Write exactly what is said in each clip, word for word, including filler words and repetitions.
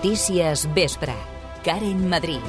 Notícies Vespre. Karen Madrid.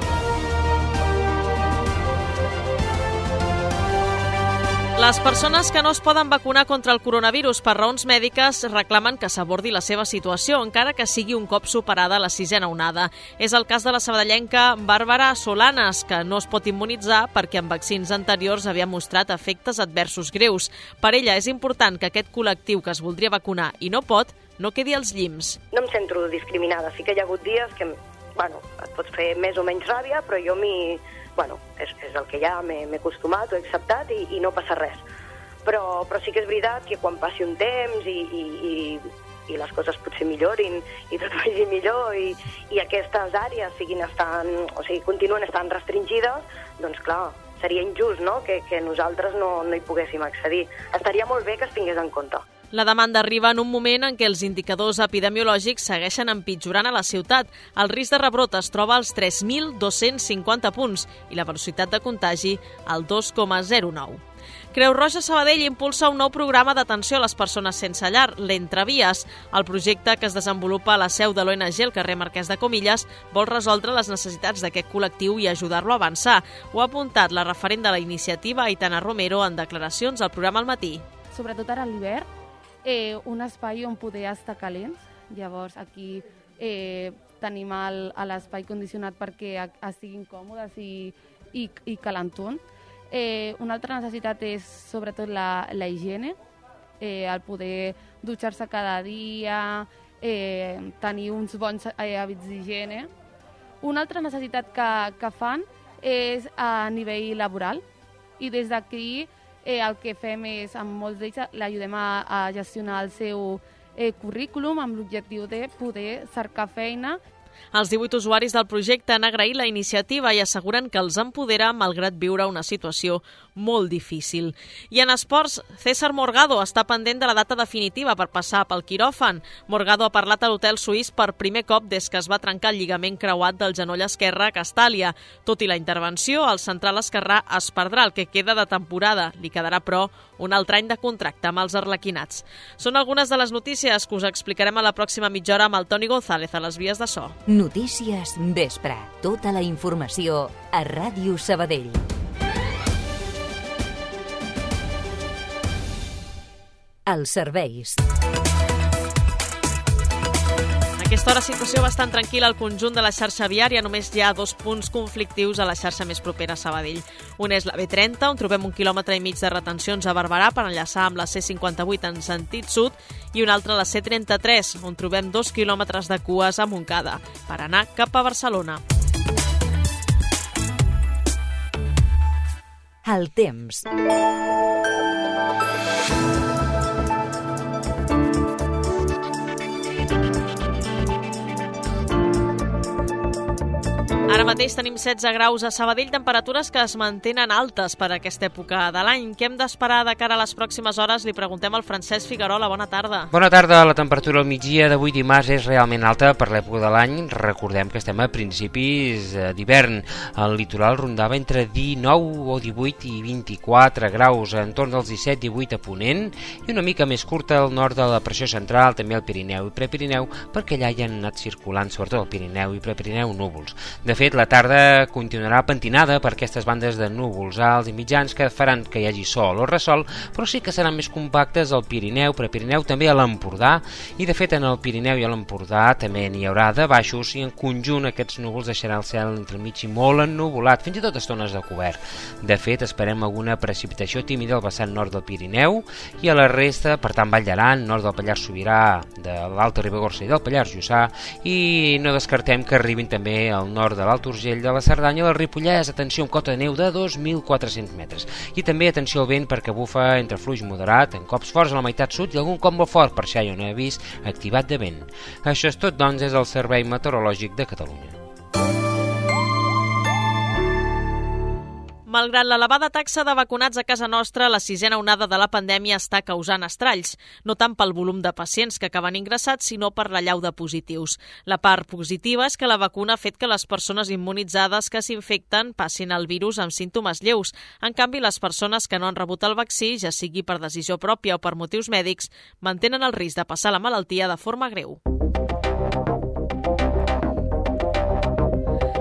Les persones que no es poden vacunar contra el coronavirus per raons mèdiques reclamen que s'abordi la seva situació, encara que sigui un cop superada la sisena onada. És el cas de la sabadellenca Bàrbara Solanes, que no es pot immunitzar perquè en vaccins anteriors havia mostrat efectes adversos greus. Per ella és important que aquest col·lectiu que es voldria vacunar i no pot, no quedi als llims. No em sento discriminada. Sí que hi ha hagut dies que, bueno, et pots fer més o menys ràbia, però jo m'hi... Bueno, és, és el que ja m'he acostumat, ho he acceptat i, i no passa res. Però, però sí que és veritat que quan passi un temps i, i, i, i les coses potser millorin i tot vagi millor i, i aquestes àrees siguin estan, o sigui, continuen estant restringides, doncs clar, seria injust, no?, que, que nosaltres no, no hi poguéssim accedir. Estaria molt bé que es tingués en compte. La demanda arriba en un moment en què els indicadors epidemiològics segueixen empitjorant a la ciutat. El risc de rebrot es troba als tres mil dos-cents cinquanta punts i la velocitat de contagi al dos coma zero nou. Creu Roja Sabadell impulsa un nou programa d'atenció a les persones sense llar, l'Entrevies. El projecte, que es desenvolupa a la seu de l'O N G al carrer Marquès de Comillas, vol resoldre les necessitats d'aquest col·lectiu i ajudar-lo a avançar. Ho ha apuntat la referent de la iniciativa, Aitana Romero, en declaracions al programa al matí. Sobretot ara a l'hivern, eh, un espai on poder estar calents. Llavors, aquí eh, tenim el, l'espai condicionat perquè estiguin còmodes i, i, i calentons. Eh, una altra necessitat és sobretot la, la higiene, eh, el poder dutxar-se cada dia, eh, tenir uns bons eh, hàbits d'higiene. Una altra necessitat que, que fan és a nivell laboral i des d'aquí eh, el que fem és, amb molts d'ells, l'ajudem a, a gestionar el seu eh, currículum amb l'objectiu de poder cercar feina. Els divuit usuaris del projecte han agraït la iniciativa i asseguren que els empodera malgrat viure una situació molt difícil. I en esports, César Morgado està pendent de la data definitiva per passar pel quiròfan. Morgado ha parlat a l'hotel suís per primer cop des que es va trencar el lligament creuat del genoll esquerre a Castàlia. Tot i la intervenció, el central esquerrà es perdrà el que queda de temporada. Li quedarà, però, un altre any de contracte amb els arlequinats. Són algunes de les notícies que us explicarem a la pròxima mitja hora amb el Toni González a les vies de so. Notícies Vespre. Tota la informació a Ràdio Sabadell. Els serveis. A aquesta hora, situació bastant tranquil·la al conjunt de la xarxa viària. Només hi ha dos punts conflictius a la xarxa més propera a Sabadell. Un és la B trenta, on trobem un quilòmetre i mig de retencions a Barberà per enllaçar amb la C cinquanta-vuit en sentit sud, i un altre la C trenta-tres, on trobem dos quilòmetres de cues a Montcada per anar cap a Barcelona. El temps. Ara mateix tenim setze graus a Sabadell, temperatures que es mantenen altes per a aquesta època de l'any. Què hem d'esperar de cara a les pròximes hores? Li preguntem al Francesc Figuerola. Bona tarda. Bona tarda. La temperatura al migdia d'avui dimarts és realment alta per l'època de l'any. Recordem que estem a principis d'hivern. El litoral rondava entre dinou o divuit i vint-i-quatre graus, en torn dels disset divuit a Ponent, i una mica més curta al nord de la pressió central, també al Pirineu i Prepirineu, perquè allà hi han anat circulant, sobretot al Pirineu i Prepirineu, núvols. De fet, la tarda continuarà pentinada per aquestes bandes de núvols alts i mitjans que faran que hi hagi sol o ressol, però sí que seran més compactes al Pirineu, Prepirineu, també a l'Empordà, i de fet en el Pirineu i a l'Empordà també n'hi haurà de baixos, i en conjunt aquests núvols deixaran el cel entremig i molt ennuvolat, fins i tot estones de cobert. De fet, esperem alguna precipitació tímida al vessant nord del Pirineu i a la resta, per tant, Vall d'Aran, nord del Pallars Sobirà, de l'Alta Ribagorça i del Pallars Jussà, i no descartem que arribin també al nord de l'Alt Urgell, de la Cerdanya i del Ripollès. Atenció amb cota de neu de dos mil quatre-cents metres. I també atenció al vent, perquè bufa entre fluix moderat, en cops forts a la meitat sud i algun cop molt fort, per això hi ha un avís activat de vent. Això és tot, doncs, és el Servei Meteorològic de Catalunya. Malgrat l'elevada taxa de vacunats a casa nostra, la sisena onada de la pandèmia està causant estralls, no tant pel volum de pacients que acaben ingressats, sinó per l'allau de positius. La part positiva és que la vacuna ha fet que les persones immunitzades que s'infecten passin el virus amb símptomes lleus. En canvi, les persones que no han rebut el vaccí, ja sigui per decisió pròpia o per motius mèdics, mantenen el risc de passar la malaltia de forma greu.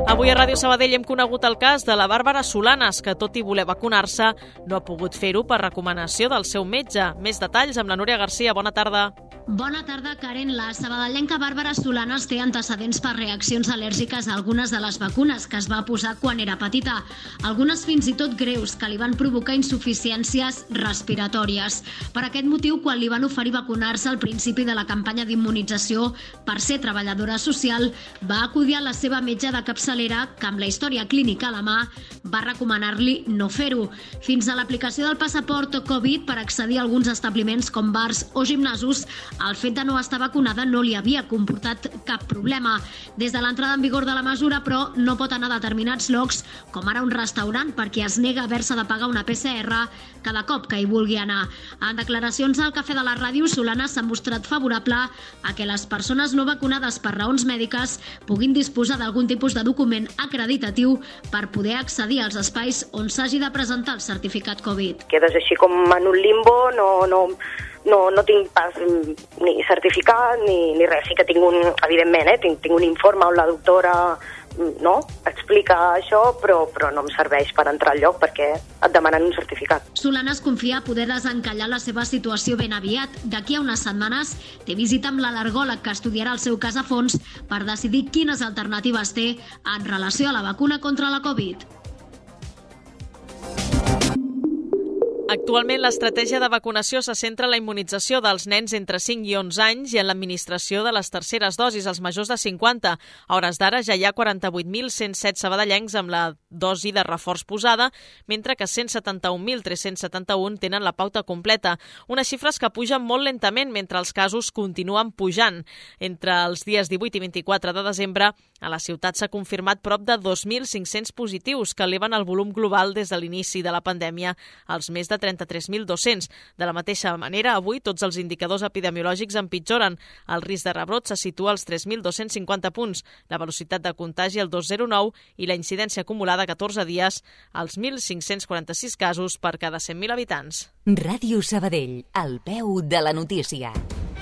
Avui a Ràdio Sabadell hem conegut el cas de la Bàrbara Solanes, que tot i voler vacunar-se no ha pogut fer-ho per recomanació del seu metge. Més detalls amb la Núria Garcia. Bona tarda. Bona tarda, Karen. La sabadellenca Bàrbara Solanes té antecedents per reaccions al·lèrgiques a algunes de les vacunes que es va posar quan era petita, algunes fins i tot greus, que li van provocar insuficiències respiratòries. Per aquest motiu, quan li van oferir vacunar-se al principi de la campanya d'immunització per ser treballadora social, va acudir a la seva metge de capçalera, que amb la història clínica a la mà va recomanar-li no fer-ho. Fins a l'aplicació del passaport Covid per accedir a alguns establiments com bars o gimnasos, el fet de no estar vacunada no li havia comportat cap problema. Des de l'entrada en vigor de la mesura, però, no pot anar a determinats llocs, com ara un restaurant, perquè es nega a haver-se de pagar una P C R cada cop que hi vulgui anar. En declaracions al Cafè de la Ràdio, Solanes s'ha mostrat favorable a que les persones no vacunades per raons mèdiques puguin disposar d'algun tipus de document acreditatiu per poder accedir als espais on s'hagi de presentar el certificat Covid. Quedes així com en un limbo, no... no... No, no tinc pas ni certificat ni, ni res. Sí que tinc un, evidentment, eh, tinc, tinc un informe on la doctora no, explica això, però, però no em serveix per entrar al lloc perquè et demanen un certificat. Solanes confia poder desencallar la seva situació ben aviat. D'aquí a unes setmanes té visita amb l'al·lergòleg que estudiarà el seu cas a fons per decidir quines alternatives té en relació a la vacuna contra la Covid. Actualment, l'estratègia de vacunació se centra en la immunització dels nens entre cinc i onze anys i en l'administració de les terceres dosis als majors de cinquanta. A hores d'ara ja hi ha quaranta-vuit mil cent set sabadellencs amb la dosi de reforç posada, mentre que cent setanta-un mil tres-cents setanta-un tenen la pauta completa. Unes xifres que pugen molt lentament mentre els casos continuen pujant. Entre els dies divuit i vint-i-quatre de desembre, a la ciutat s'ha confirmat prop de dos mil cinc-cents positius, que eleven el volum global des de l'inici de la pandèmia als més de trenta-tres mil dos-cents. De la mateixa manera, avui tots els indicadors epidemiològics empitjoren. El risc de rebrot se situa als tres mil dos-cents cinquanta punts, la velocitat de contagi al dos coma zero nou i la incidència acumulada a catorze dies als mil cinc-cents quaranta-sis casos per cada cent mil habitants. Ràdio Sabadell, al peu de la notícia.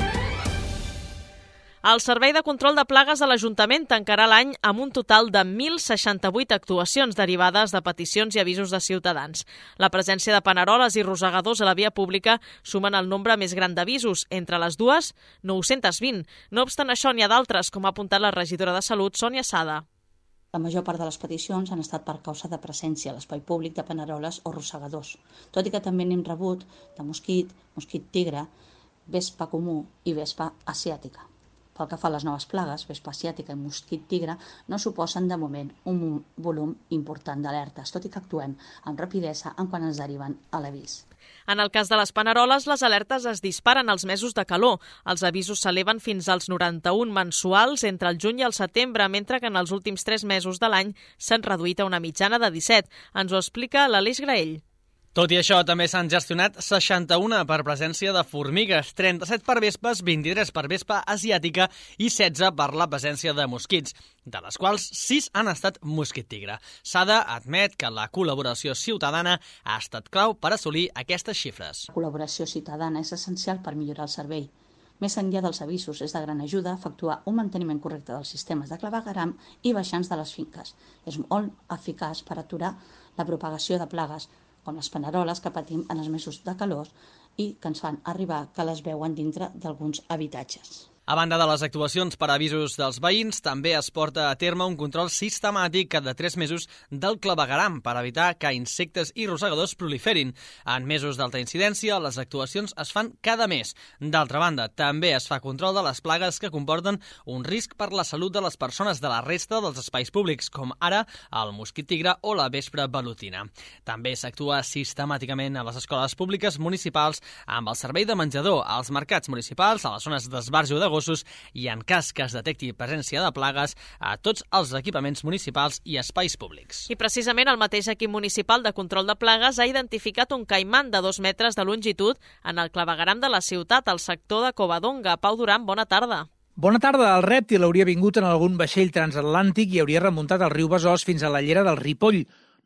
El Servei de Control de Plagues de l'Ajuntament tancarà l'any amb un total de mil seixanta-vuit actuacions derivades de peticions i avisos de ciutadans. La presència de paneroles i rosegadors a la via pública sumen el nombre més gran d'avisos. Entre les dues, nou-cents vint. No obstant això, n'hi ha d'altres, com ha apuntat la regidora de Salut, Sònia Sada. La major part de les peticions han estat per causa de presència a l'espai públic de paneroles o rosegadors, tot i que també n'hem rebut de mosquit, mosquit tigre, vespa comú i vespa asiàtica. Pel que fa a les noves plagues, vespa asiàtica i mosquit tigre no suposen de moment un volum important d'alertes, tot i que actuem amb rapidesa en quan ens deriven a l'avís. En el cas de les paneroles, les alertes es disparen als mesos de calor. Els avisos s'eleven fins als noranta-un mensuals entre el juny i el setembre, mentre que en els últims tres mesos de l'any s'han reduït a una mitjana de disset. Ens ho explica l'Aleix Graell. Tot i això, també s'han gestionat seixanta-una per presència de formigues, trenta-set per vespes, vint-i-tres per vespa asiàtica i setze per la presència de mosquits, de les quals sis han estat mosquit tigre. Sada admet que la col·laboració ciutadana ha estat clau per assolir aquestes xifres. La col·laboració ciutadana és essencial per millorar el servei. Més enllà dels avisos, és de gran ajuda efectuar un manteniment correcte dels sistemes de clavegueram i baixants de les finques. És molt eficaç per aturar la propagació de plagues, com les paneroles que patim en els mesos de calor i que ens fan arribar que les veuen dintre d'alguns habitatges. A banda de les actuacions per avisos dels veïns, també es porta a terme un control sistemàtic cada tres mesos del clavegueram per evitar que insectes i rosegadors proliferin. En mesos d'alta incidència, les actuacions es fan cada mes. D'altra banda, també es fa control de les plagues que comporten un risc per la salut de les persones de la resta dels espais públics, com ara el mosquit tigre o la vespra velutina. També s'actua sistemàticament a les escoles públiques municipals amb el servei de menjador, als mercats municipals, a les zones d'esbarjo de gossos i, en cas que es detecti presència de plagues, a tots els equipaments municipals i espais públics. I precisament el mateix equip municipal de control de plagues ha identificat un caiman de dos metres de longitud en el clavegueram de la ciutat, al sector de Covadonga. Pau Duran, bona tarda. Bona tarda. El rèptil hauria vingut en algun vaixell transatlàntic i hauria remuntat el riu Besòs fins a la llera del Ripoll.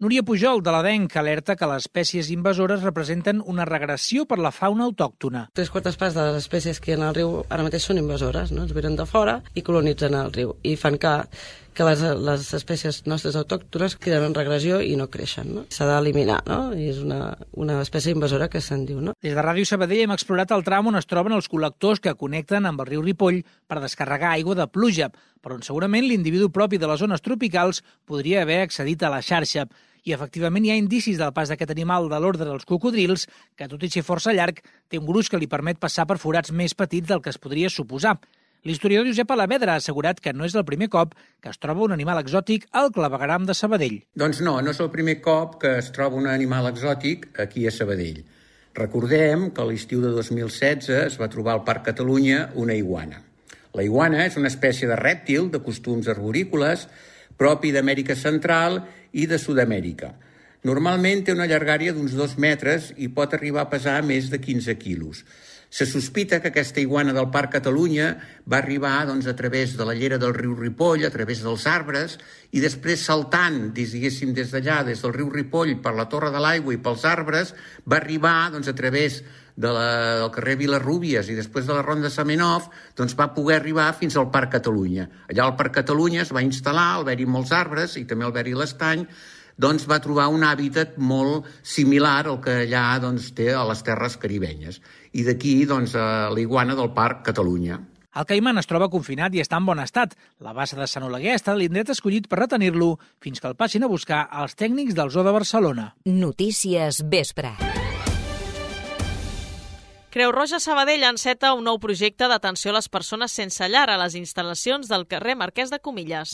Núria Pujol, de l'Adenc, alerta que les espècies invasores representen una regressió per la fauna autòctona. Tres quartes parts de les espècies que hi ha al riu ara mateix són invasores, no? Es venen de fora i colonitzen el riu i fan que, que les, les espècies nostres autòctones queden en regressió i no creixen, no? S'ha d'eliminar, no? I és una, una espècie invasora que se'n diu, no? Des de Ràdio Sabadell hem explorat el tram on es troben els col·lectors que connecten amb el riu Ripoll per descarregar aigua de pluja, per on segurament l'individu propi de les zones tropicals podria haver accedit a la xarxa. I efectivament hi ha indicis del pas d'aquest animal de l'ordre dels cocodrils, que tot i ser força llarg, té un gruix que li permet passar per forats més petits del que es podria suposar. L'historiador Josep Alavedra ha assegurat que no és el primer cop que es troba un animal exòtic al clavegueram de Sabadell. Doncs no, no és el primer cop que es troba un animal exòtic aquí a Sabadell. Recordem que a l'estiu de dos mil setze es va trobar al Parc Catalunya una iguana. La iguana és una espècie de rèptil de costums arborícoles propi d'Amèrica Central i de Sud-amèrica. Normalment té una llargària d'uns dos metres i pot arribar a pesar més de quinze quilos. Se sospita que aquesta iguana del Parc Catalunya va arribar doncs, a través de la llera del riu Ripoll, a través dels arbres, i després saltant, diguéssim, des d'allà, des del riu Ripoll, per la Torre de l'Aigua i pels arbres, va arribar doncs, a través de la, del carrer Vilarrúbies i després de la Ronda Semenov, doncs va poder arribar fins al Parc Catalunya. Allà al Parc Catalunya es va instal·lar, al haver-hi molts arbres i també al haver-hi l'estany, doncs va trobar un hàbitat molt similar al que allà doncs, té a les terres caribenyes. I d'aquí doncs, la iguana del Parc Catalunya. El caiman es troba confinat i està en bon estat. La bassa de Sant Oleguer està l'indret escollit per retenir-lo fins que el passin a buscar els tècnics del Zoo de Barcelona. Notícies Vespre. Creu Roja Sabadell enceta un nou projecte d'atenció a les persones sense llar a les instal·lacions del carrer Marquès de Comilles.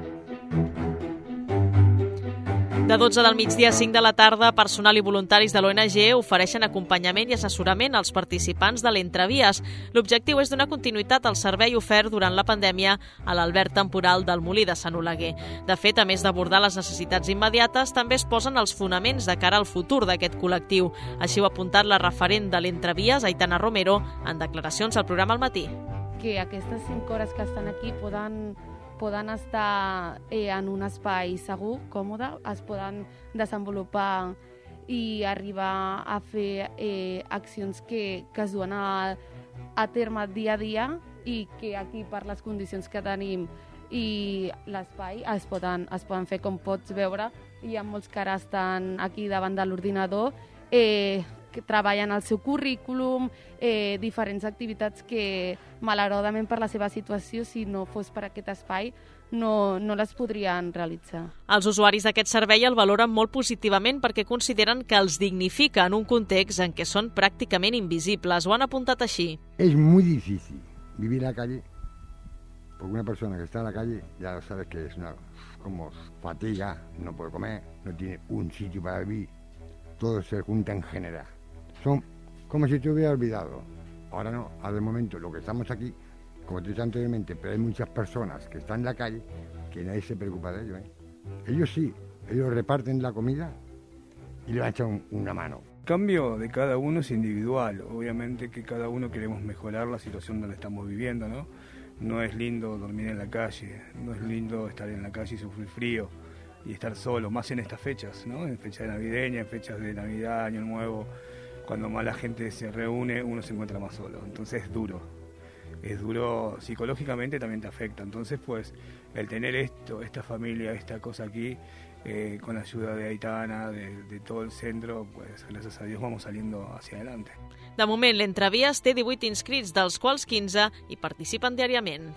De dotze del migdia a cinc de la tarda, personal i voluntaris de l'O N G ofereixen acompanyament i assessorament als participants de l'Entrevies. L'objectiu és donar continuïtat al servei ofert durant la pandèmia a l'alberg temporal del Molí de Sant Oleguer. De fet, a més d'abordar les necessitats immediates, també es posen els fonaments de cara al futur d'aquest col·lectiu. Així ho ha apuntat la referent de l'Entrevies, Aitana Romero, en declaracions al programa Al Matí. Que aquestes cinc hores que estan aquí poden poden estar eh, en un espai segur, còmode, es poden desenvolupar i arribar a fer eh, accions que, que es duen a, a terme dia a dia i que aquí, per les condicions que tenim i l'espai, es poden, es poden fer, com pots veure. Hi ha molts que ara estan aquí davant de l'ordinador, eh, que treballen el seu currículum, eh, diferents activitats que, malauradament per la seva situació, si no fos per aquest espai, no, no les podrien realitzar. Els usuaris d'aquest servei el valoren molt positivament perquè consideren que els dignifica en un context en què són pràcticament invisibles. Ho han apuntat així. És molt difícil vivir en la calle, porque una persona que está en la calle ya sabes que es una como fatiga, no puede comer, no tiene un sitio para vivir, todo se junta en general. Son como si te hubiera olvidado. Ahora no, al momento lo que estamos aquí, como te dije anteriormente, pero hay muchas personas que están en la calle que nadie se preocupa de ellos, ¿eh? Ellos sí, ellos reparten la comida y le echan una mano. El cambio de cada uno es individual, obviamente que cada uno queremos mejorar la situación donde estamos viviendo, ¿no? No es lindo dormir en la calle, no es lindo estar en la calle y sufrir frío y estar solo, más en estas fechas, ¿no? En fechas navideñas, en fechas de Navidad, Año Nuevo. Cuando más la gente se reúne, uno se encuentra más solo. Entonces es duro. Es duro psicológicamente, también te afecta. Entonces, pues, el tener esto, esta familia, esta cosa aquí, eh, con la ayuda de Aitana, de, de todo el centro, pues, gracias a Dios vamos saliendo hacia adelante. De moment, l'Entrevies té divuit inscrits, dels quals quinze hi participen diàriament.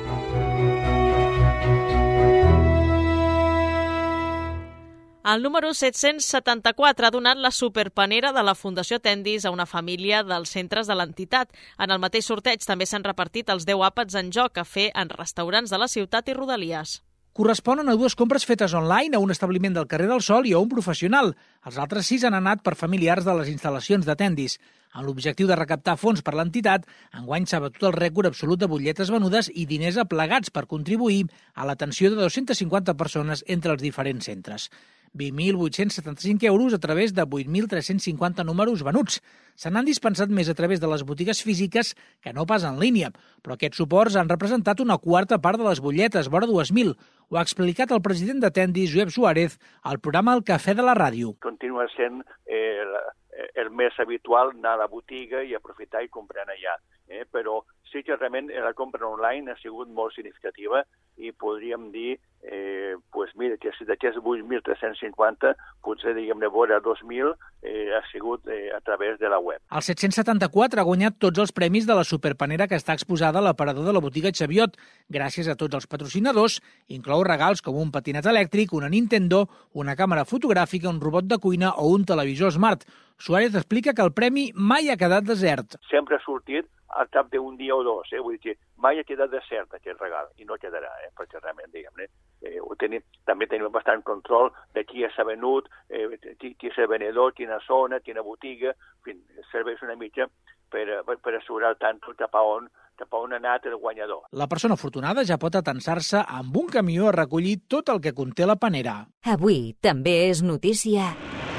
El número set-cents setanta-quatre ha donat la superpanera de la Fundació Tendis a una família dels centres de l'entitat. En el mateix sorteig també s'han repartit els deu àpats en joc a fer en restaurants de la ciutat i rodalies. Corresponen a dues compres fetes online a un establiment del carrer del Sol i a un professional. Els altres sis han anat per familiars de les instal·lacions de Tendis. Amb l'objectiu de recaptar fons per l'entitat, enguany s'ha batut el rècord absolut de butlletes venudes i diners aplegats per contribuir a l'atenció de dues-centes cinquanta persones entre els diferents centres. vint mil vuit-cents setanta-cinc euros a través de vuit mil tres-cents cinquanta números venuts. Se n'han dispensat més a través de les botigues físiques que no pas en línia, però aquests suports han representat una quarta part de les butlletes, vora dues mil. Ho ha explicat el president de Tendis, Josep Suárez, al programa El Cafè de la Ràdio. Continua sent eh, el més habitual anar a la botiga i aprofitar i comprar allà. Eh? Però sí que realment la compra online ha sigut molt significativa i podríem dir eh, pues mira, que si d'aquests vuit mil tres-cents cinquanta, potser diguem-ne vora dos mil eh, ha sigut eh, a través de la web. El set-cents setanta-quatre ha guanyat tots els premis de la superpanera que està exposada a l'aparador de la botiga Xaviot. Gràcies a tots els patrocinadors, inclou regals com un patinet elèctric, una Nintendo, una càmera fotogràfica, un robot de cuina o un televisor smart. Suárez explica que el premi mai ha quedat desert. Sempre ha sortit al cap d'un dia o dos, eh? Vull dir que mai ha quedat desert aquest regal, i no quedarà, eh? Perquè realment, diguem-ne, eh, ho tenim, també tenim bastant control de qui s'ha venut, eh, qui, qui és el venedor, quina zona, quina botiga, en fi, serveix una mica per, per, per assegurar tant cap a on cap a on ha anat el guanyador. La persona afortunada ja pot atensar-se amb un camió a recollir tot el que conté la panera. Avui també és notícia.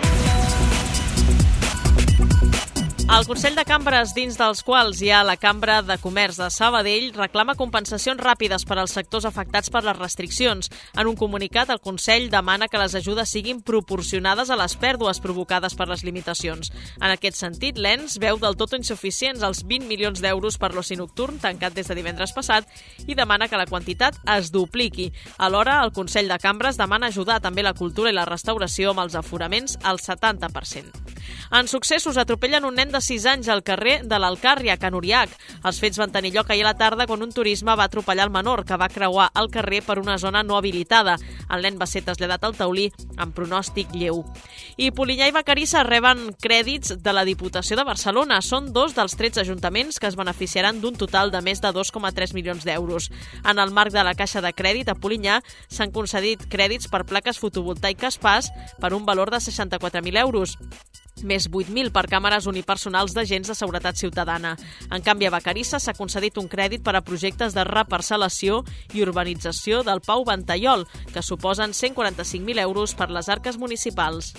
El Consell de Cambres, dins dels quals hi ha la Cambra de Comerç de Sabadell, reclama compensacions ràpides per als sectors afectats per les restriccions. En un comunicat, el Consell demana que les ajudes siguin proporcionades a les pèrdues provocades per les limitacions. En aquest sentit, l'E N S veu del tot insuficients els vint milions d'euros per l'oci nocturn, tancat des de divendres passat, i demana que la quantitat es dupliqui. Alhora, el Consell de Cambres demana ajudar també la cultura i la restauració amb els aforaments al setanta per cent. En successos, atropellen un nen de sis anys al carrer de l'Alcàrria, a Can Uriac. Els fets van tenir lloc ahir a la tarda quan un turisme va atropellar el menor, que va creuar el carrer per una zona no habilitada. El nen va ser traslladat al taulí amb pronòstic lleu. I Polinyà i Vacarisses reben crèdits de la Diputació de Barcelona. Són dos dels tretze ajuntaments que es beneficiaran d'un total de més de dos coma tres milions d'euros. En el marc de la Caixa de Crèdit a Polinyà s'han concedit crèdits per plaques fotovoltaiques P A S per un valor de seixanta-quatre mil euros. Més vuit mil per càmeres unipersonals d'agents de seguretat ciutadana. En canvi, a Vacarisses s'ha concedit un crèdit per a projectes de reparcel·lació i urbanització del Pau Ventallol, que suposen cent quaranta-cinc mil euros per les arques municipals.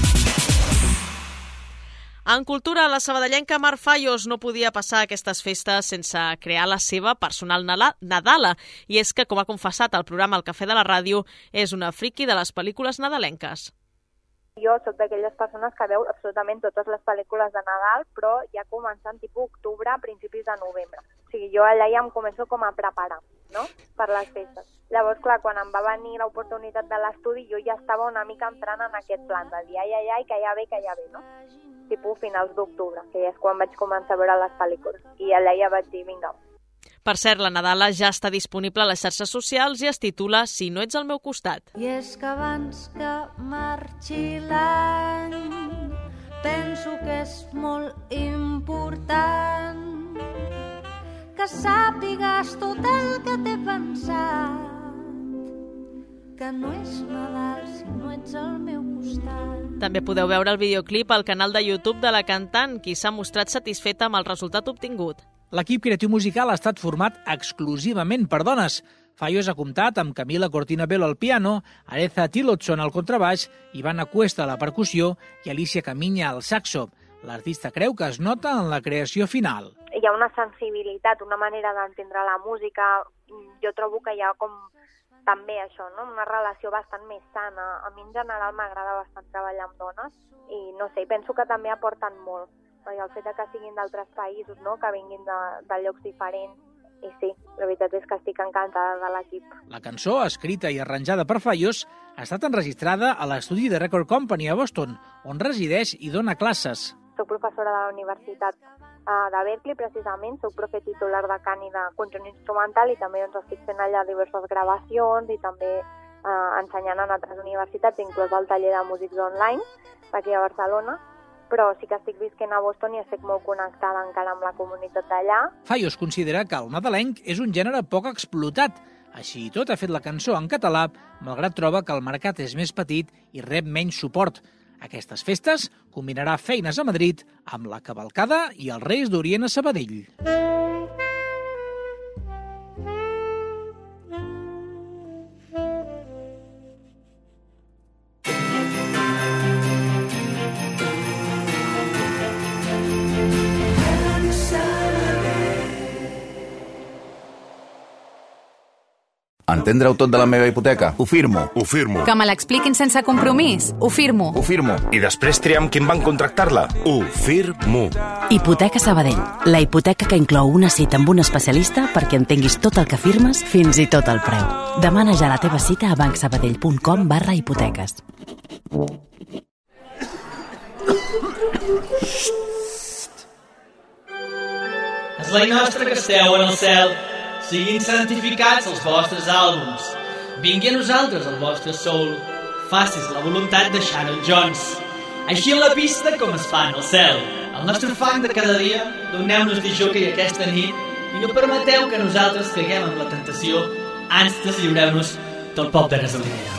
En cultura, la sabadellenca Mar Fallos no podia passar aquestes festes sense crear la seva personal nadala. I és que, com ha confessat al programa El Cafè de la Ràdio, és una friqui de les pel·lícules nadalenques. Jo soc d'aquelles persones que veu absolutament totes les pel·lícules de Nadal, però ja començant tipus octubre, a principis de novembre. O sigui, jo allà ja em començo com a preparar, no?, per les festes. Llavors, clar, quan em va venir l'oportunitat de l'estudi, jo ja estava una mica entrant en aquest plan de dir, ai, ai, ai, que ja ve, que ja ve, no? Tipus finals d'octubre, que ja és quan vaig començar a veure les pel·lícules. I allà ja vaig dir, vinga. Per cert, la Nadala ja està disponible a les xarxes socials i es titula Si no ets al meu costat. I és que abans que marxi l'any penso que és molt important que sàpigues tot el que t'he pensat, que no és Nadal si no ets al meu costat. També podeu veure el videoclip al canal de YouTube de la cantant, qui s'ha mostrat satisfeta amb el resultat obtingut. L'equip creatiu musical ha estat format exclusivament per dones. Fallos ha comptat amb Camila Cortina Bello al piano, Areza Tillotson al contrabaix, Ivana Cuesta a la percussió i Alicia Caminya al saxo. L'artista creu que es nota en la creació final. Hi ha una sensibilitat, una manera d'entendre la música. Jo trobo que hi ha com també això, no? Una relació bastant més sana. A mi en general m'agrada bastant treballar amb dones i no sé, penso que també aporten molt. I el fet que siguin d'altres països, no?, que vinguin de, de llocs diferents. I sí, la veritat és que estic encantada de l'equip. La cançó, escrita i arranjada per Fallos, ha estat enregistrada a l'estudi de Record Company a Boston, on resideix i dona classes. Soc professora de la Universitat uh, de Berkeley, precisament. Soc profe titular de cant i de conjunt instrumental i també doncs, estic fent allà diverses gravacions i també uh, ensenyant en altres universitats, inclús el taller de músics online, aquí a Barcelona. Però sí que estic visquent a Boston i estic molt connectada encara amb la comunitat d'allà. Fallos considera que el nadalenc és un gènere poc explotat. Així i tot ha fet la cançó en català, malgrat troba que el mercat és més petit i rep menys suport. Aquestes festes combinarà feines a Madrid amb la cavalcada i els Reis d'Orient a Sabadell. atendre-ho tot de la meva hipoteca? Ho firmo. Ho firmo. Que me l'expliquin sense compromís? Ho firmo. Ho firmo. I després triar amb qui em van contractar-la? Ho firmo. Hipoteca Sabadell. La hipoteca que inclou una cita amb un especialista perquè entenguis tot el que firmes, fins i tot el preu. Demana ja la teva cita a bancsabadell.com barra hipoteques. És la nostra que esteu en el cel. Siguin santificats els vostres àlbums. Vingui a nosaltres el vostre soul. Facis la voluntat de Sharon Jones. Així en la pista com es fa en el cel. El nostre fang de cada dia, doneu-nos de jockey aquesta nit i no permeteu que nosaltres caiguem amb la tentació. Ans deslliureu-nos del pop de gasolinera.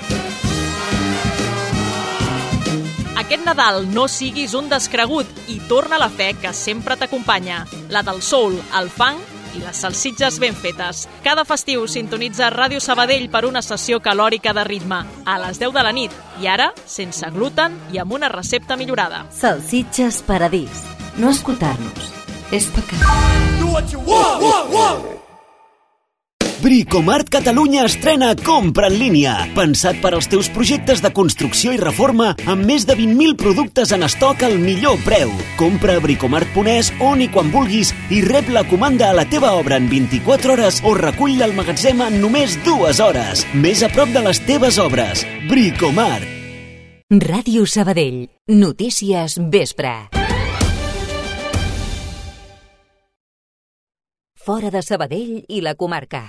Aquest Nadal no siguis un descregut i torna la fe que sempre t'acompanya. La del soul, el funk i les salsitxes ben fetes. Cada festiu sintonitza Ràdio Sabadell per una sessió calòrica de ritme a les deu de la nit i ara sense gluten i amb una recepta millorada. Salsitxes Paradís. No escoltar-nos és pecat. Bricomart Catalunya estrena Compra en línia, pensat per als teus projectes de construcció i reforma amb més de vint mil productes en estoc al millor preu. Compra a bricomart punt es on i quan vulguis i rep la comanda a la teva obra en vint-i-quatre hores o recull al magatzem en només dues hores. Més a prop de les teves obres. Bricomart. Ràdio Sabadell. Notícies vespre. Fora de Sabadell i la comarca.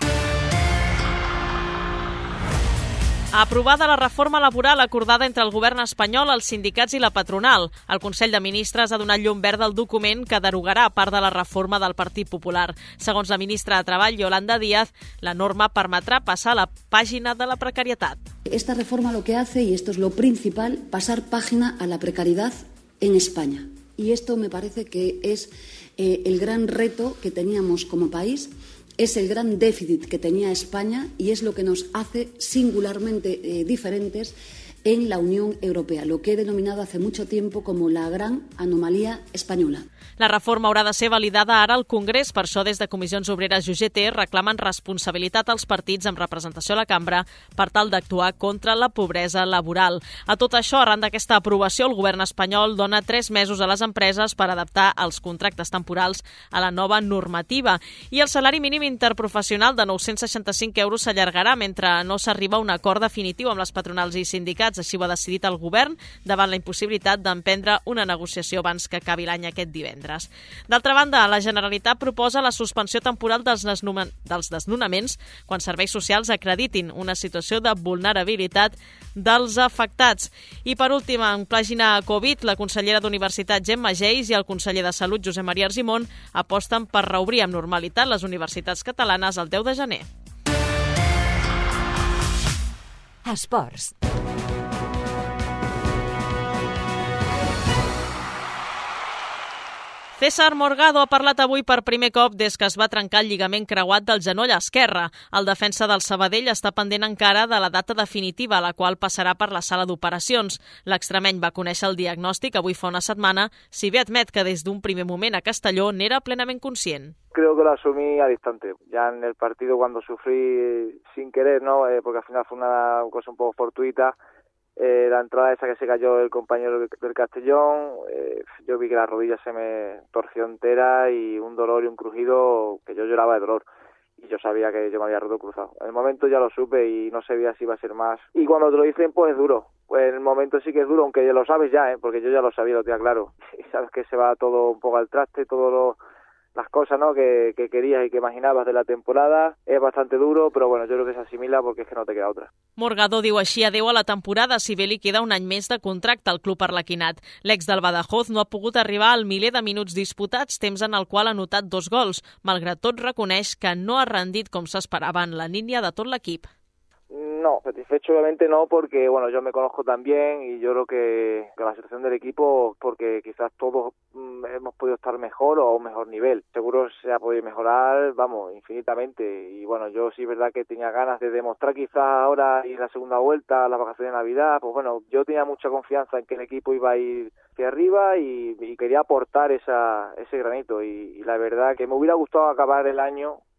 Aprovada la reforma laboral acordada entre el govern espanyol, els sindicats i la patronal. El Consell de Ministres ha donat llum verda al document que derogarà part de la reforma del Partit Popular. Segons la ministra de Treball, Yolanda Díaz, la norma permetrà passar a la pàgina de la precarietat. Esta reforma lo que hace, y esto es lo principal, pasar página a la precariedad en España. Y esto me parece que es eh, el gran reto que teníamos como país. Es el gran déficit que tenía España y es lo que nos hace singularmente eh, diferentes en la Unión Europea, lo que he denominado hace mucho tiempo como la gran anomalía española. La reforma haurà de ser validada ara al Congrés, per això des de Comissions Obreres i U G T reclamen responsabilitat als partits amb representació a la cambra per tal d'actuar contra la pobresa laboral. A tot això, arran d'aquesta aprovació, el govern espanyol dona tres mesos a les empreses per adaptar els contractes temporals a la nova normativa i el salari mínim interprofessional de nou-cents seixanta-cinc euros s'allargarà mentre no s'arriba a un acord definitiu amb les patronals i sindicats. Així ho ha decidit el govern davant la impossibilitat d'emprendre una negociació abans que acabi l'any aquest divendres. D'altra banda, la Generalitat proposa la suspensió temporal dels, dels desnonaments quan serveis socials acreditin una situació de vulnerabilitat dels afectats. I per últim, en pàgina Covid, la consellera d'Universitat Gemma Geis i el conseller de Salut Josep Maria Argimon aposten per reobrir amb normalitat les universitats catalanes el deu de gener. Esports. César Morgado ha parlat avui per primer cop des que es va trencar el lligament creuat del genoll esquerre. El defensa del Sabadell està pendent encara de la data definitiva, a la qual passarà per la sala d'operacions. L'extremeny va conèixer el diagnòstic avui fa una setmana, si bé admet que des d'un primer moment a Castelló n'era plenament conscient. Creo que lo asumí al instante. Ya en el partido, cuando sufrí sin querer, ¿no? Eh, porque al final fue una cosa un poco fortuita. Eh, la entrada esa que se cayó el compañero del Castellón, eh, yo vi que la rodilla se me torció entera y un dolor y un crujido que yo lloraba de dolor. Y yo sabía que yo me había roto cruzado. En el momento ya lo supe y no sabía si iba a ser más. Y cuando te lo dicen, pues es duro. Pues en el momento sí que es duro, aunque ya lo sabes ya, ¿eh? Porque yo ya lo sabía, lo tenía claro. Y sabes que se va todo un poco al traste, todo lo... las cosas, ¿no?, que, que querías y que imaginabas de la temporada. Es bastante duro, pero bueno, yo creo que se asimila porque es que no te queda otra. Morgado diu així adeu a la temporada, si bé li queda un any més de contracte al club arlequinat. L'ex del Badajoz no ha pogut arribar al miler de minuts disputats, temps en el qual ha anotat dos gols. Malgrat tot, reconeix que no ha rendit com s'esperava en la línia de tot l'equip. No, satisfecho obviamente no, porque bueno, yo me conozco también y yo creo que, que la situación del equipo, porque quizás todos mm, hemos podido estar mejor o a un mejor nivel. Seguro se ha podido mejorar, vamos, infinitamente. Y bueno, yo sí es verdad que tenía ganas de demostrar quizás ahora y en la segunda vuelta, las vacaciones de Navidad, pues bueno, yo tenía mucha confianza en que el equipo iba a ir hacia arriba y, y quería aportar esa, ese granito. Y, y la verdad que me hubiera gustado acabar el año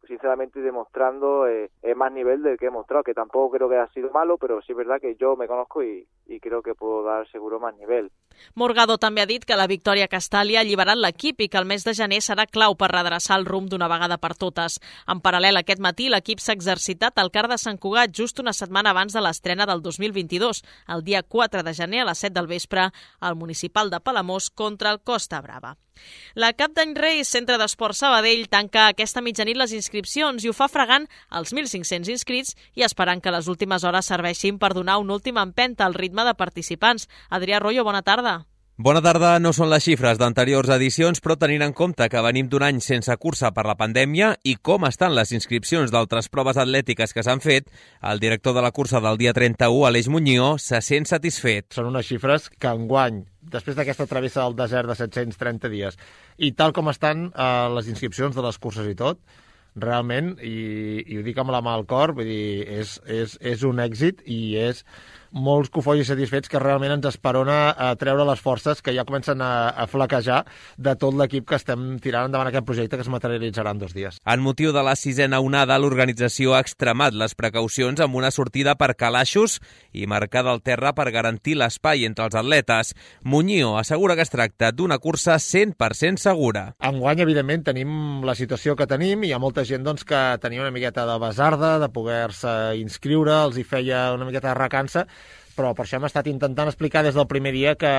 sinceramente demostrando eh, eh, más nivel del que he mostrado, que tampoco creo que ha sido malo, pero sí es verdad que yo me conozco y, y creo que puedo dar seguro más nivel. Morgado també ha dit que la victòria a Castàlia ha alliberat l'equip i que el mes de gener serà clau per redreçar el rumb d'una vegada per totes. En paral·lel, aquest matí l'equip s'ha exercitat al Car de Sant Cugat just una setmana abans de l'estrena del dos mil vint-i-dos, el dia quatre de gener a les set del vespre, al municipal de Palamós contra el Costa Brava. La Cap d'Any Reis Centre d'Esport Sabadell tanca aquesta mitjanit les inscripcions i ho fa fregant els mil cinc-cents inscrits i esperant que les últimes hores serveixin per donar una última empenta al ritme de participants. Adrià Royo, bona tarda. Bona tarda. No són les xifres d'anteriors edicions, però tenint en compte que venim d'un any sense cursa per la pandèmia i com estan les inscripcions d'altres proves atlètiques que s'han fet, el director de la cursa del dia trenta-u, Aleix Muñoz, se sent satisfet. Són unes xifres que enguany, després d'aquesta travessa del desert de set-cents trenta dies, i tal com estan eh, les inscripcions de les curses i tot, realment, i, i ho dic amb la mà al cor, vull dir, és, és, és un èxit i és molts cofolls satisfets que realment ens esperona a treure les forces que ja comencen a, a flaquejar de tot l'equip que estem tirant endavant aquest projecte que es materialitzarà en dos dies. En motiu de la sisena onada, l'organització ha extremat les precaucions amb una sortida per calaixos i marcada al terra per garantir l'espai entre els atletes. Muñoz assegura que es tracta d'una cursa cent per cent segura. Enguany, evidentment, tenim la situació que tenim. Hi ha molta gent doncs, que tenia una miqueta de basarda, de poder-se inscriure, els hi feia una miqueta de recança, però per això hem estat intentant explicar des del primer dia que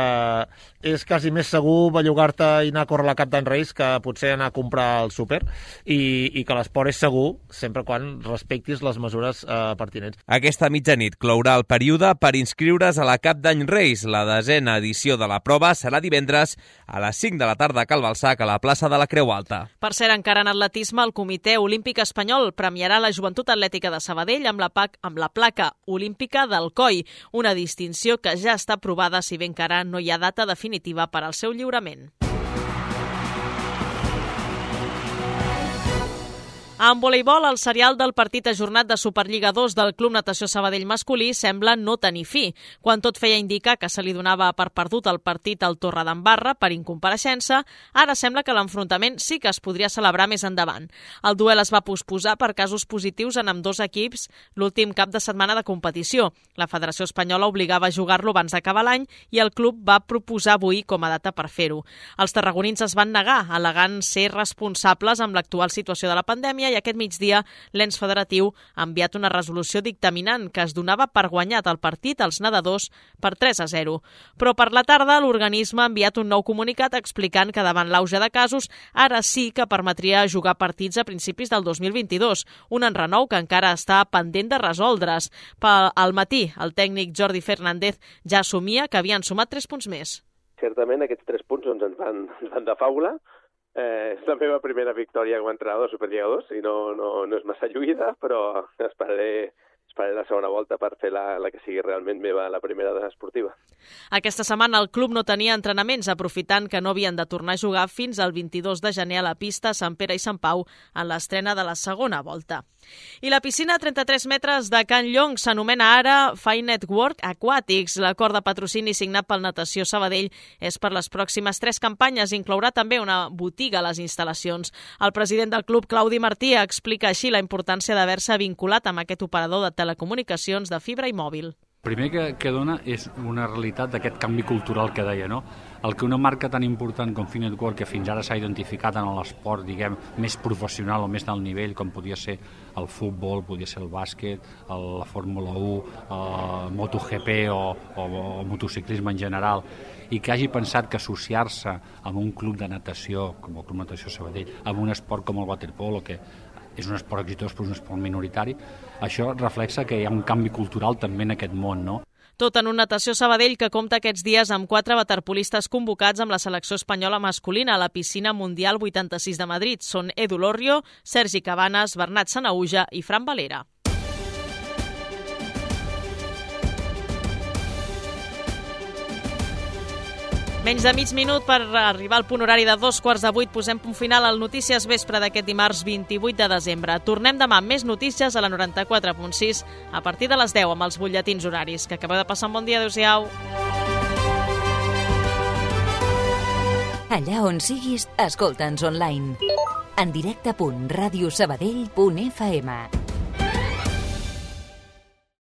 és quasi més segur bellugar-te i anar a córrer la Cap d'Any Reis que potser anar a comprar el súper i, i que l'esport és segur sempre quan respectis les mesures eh, pertinents. Aquesta mitjanit clourà el període per inscriure's a la Cap d'Any Reis. La desena edició de la prova serà divendres a les cinc de la tarda a Cal Balsac, a la plaça de la Creu Alta. Per cert, encara en atletisme, el Comitè Olímpic Espanyol premiarà la Joventut Atlètica de Sabadell amb la, pac, amb la placa olímpica del Coi, una distinció que ja està aprovada, si bé encara no hi ha data definitiva per al seu lliurament. En voleibol, el serial del partit ajornat de Superliga dos del Club Natació Sabadell masculí sembla no tenir fi, quan tot feia indicar que se li donava per perdut el partit al Torredembarra per incompareixença. Ara sembla que l'enfrontament sí que es podria celebrar més endavant. El duel es va posposar per casos positius en ambdós equips l'últim cap de setmana de competició. La Federació Espanyola obligava a jugar-lo abans d'acabar l'any i el club va proposar avui com a data per fer-ho. Els tarragonins es van negar, al·legant ser responsables amb l'actual situació de la pandèmia, i aquest migdia l'ens federatiu ha enviat una resolució dictaminant que es donava per guanyat el partit als nedadors per tres a zero. Però per la tarda l'organisme ha enviat un nou comunicat explicant que davant l'auge de casos ara sí que permetria jugar partits a principis del dos mil vint-i-dos, un enrenou que encara està pendent de resoldre's. Al matí, el tècnic Jordi Fernández ja assumia que havien sumat tres punts més. Certament aquests tres punts doncs, ens, van, ens van de faula. Eh, és la meva primera victòria com a entrenador de Superliga dos i no, no, no és massa lluïda, però esperaré, esperaré la segona volta per fer la, la que sigui realment meva, la primera esportiva. Aquesta setmana el club no tenia entrenaments, aprofitant que no havien de tornar a jugar fins al vint-i-dos de gener a la pista Sant Pere i Sant Pau en l'estrena de la segona volta. I la piscina a trenta-tres metres de Can Llong s'anomena ara Fine Network Aquatics. L'acord de patrocini signat pel Natació Sabadell és per les pròximes tres campanyes. Inclourà també una botiga a les instal·lacions. El president del club, Claudi Martí, explica així la importància d'haver-se vinculat amb aquest operador de telecomunicacions de fibra i mòbil. primer que, que dona és una realitat d'aquest canvi cultural que deia, no? El que una marca tan important com Fine Network, que fins ara s'ha identificat en l'esport, diguem, més professional o més d'alt nivell, com podia ser el futbol, podia ser el bàsquet, el, la Fórmula u, el MotoGP o, o, o motociclisme en general, i que hagi pensat que associar-se amb un club de natació, com el Club Natació Sabadell, amb un esport com el waterpolo, que és un esport exitós però és un esport minoritari, això reflexa que hi ha un canvi cultural també en aquest món, no? Tot en un Natació Sabadell que compta aquests dies amb quatre waterpolistes convocats amb la selecció espanyola masculina a la piscina mundial vuitanta-sis de Madrid. Són Edu Lorrio, Sergi Cabanes, Bernat Sanauja i Fran Valera. Menys de mig minut per arribar al punt horari de dos quarts de vuit. Posem punt final al Notícies Vespre d'aquest dimarts vint-i-vuit de desembre. Tornem demà amb més notícies a la noranta-quatre punt sis a partir de les deu amb els butlletins horaris. Que acabeu de passar un bon dia. Adéu-siau. Allà on siguis, escolta'ns online. en directe punt radiosabadell punt f m.